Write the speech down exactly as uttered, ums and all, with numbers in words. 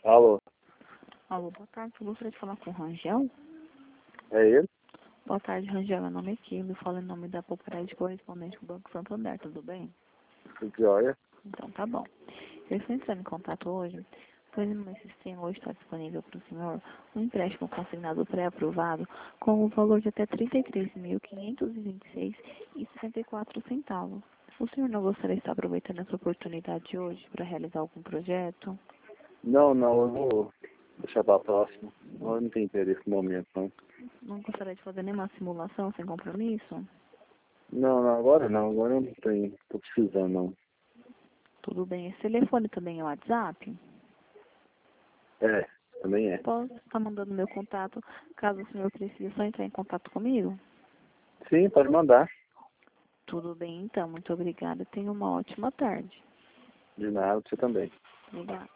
Alô, Alô, boa tarde. Eu gostaria de falar com o Rangel. é ele? Boa tarde, Rangel. Meu nome é Kilo. Eu falo em nome da Popularidade Correspondente do Banco Santander. Tudo bem? Tudo jóia? Então, tá bom. Eu estou entrando em contato hoje, pois no meu sistema hoje está disponível para o senhor um empréstimo consignado pré-aprovado com o valor de até trinta e três mil, quinhentos e vinte e seis reais e sessenta e quatro centavos. O senhor não gostaria de estar aproveitando essa oportunidade hoje para realizar algum projeto? Não, não, eu vou deixar pra próxima. Eu não tenho interesse no momento, não. Não gostaria de fazer nenhuma simulação sem compromisso? Não, não, agora não, agora eu não tenho, tô precisando, não. Tudo bem. Esse telefone também é o WhatsApp? É, também é. Posso estar mandando meu contato, caso o senhor precise só entrar em contato comigo? Sim, pode mandar. Tudo bem, então. Muito obrigada. Tenha uma ótima tarde. De nada, você também. Obrigada.